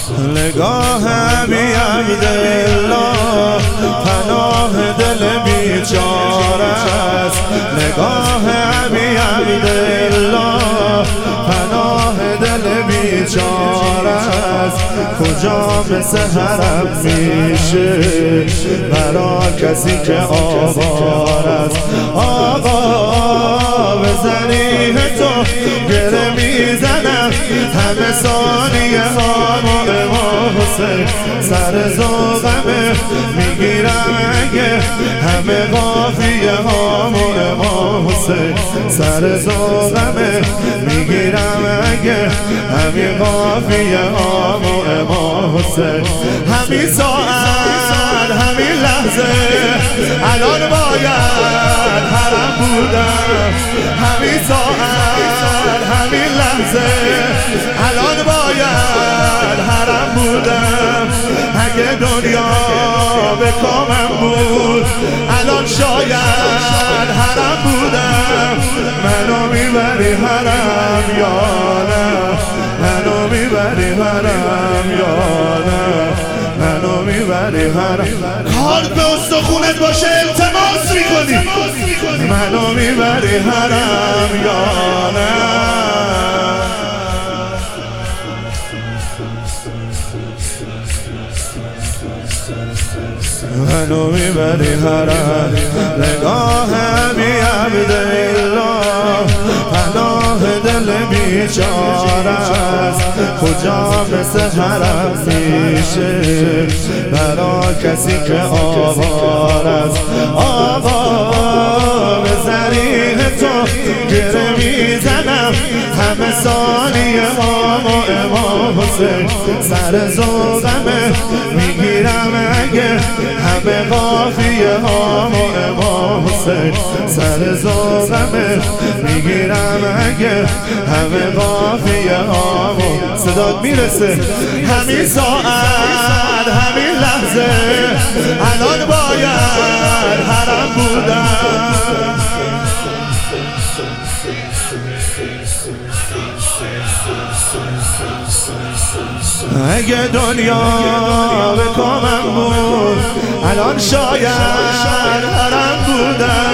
نگاه بی عبدالله پناه دل بیچاره است. نگاه بی عبدالله پناه دل بیچاره است. کجا مثل حرم میشه برا کسی که آوار است. آقا به ذریح تو گره میزنم همه ثانیه ها امام حسین. سر ذوقمه میگیرم اگه همه قافیه ها امام حسین. سر ذوقمه میگیرم اگه همه قافیه ها امام حسین. همین ساعت همین لحظه الان باید حرم بودم. همین ساعت همین لحظه الان باید حرم بودم. اگه دنیا به کامم بود الان شاید حرم بودم. منو میبری حرم یا نه؟ منو میبری حرم یا نه؟ منو میبری حرم؟ کار به استخونت باشه التماس میکنی. منو میبری حرم یا نه؟ منو میبری حرم. نگاه بی عبدالله پناه دل بیچاره است. کجا مثل حرم میشه برا کسی که آوار است. آقا به ذریح تو گره میزنم همه ثانیه ها امام حسین. سر ذوقمه میگیرم اگه همه قافیه ها امام حسین. سر ذوقمه میگیرم اگه همه قافیه ها. صدات میرسه. همین ساعت همین لحظه الان باید حرم بودم. اگه دنیا به کامم بود الان شاید حرم بودم.